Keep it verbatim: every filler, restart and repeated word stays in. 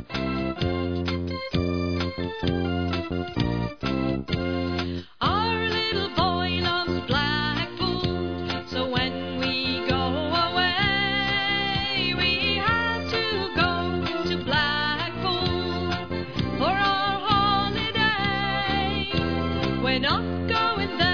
Our little boy loves Blackpool, so when we go away, we have to go to Blackpool for our holiday. We're not going there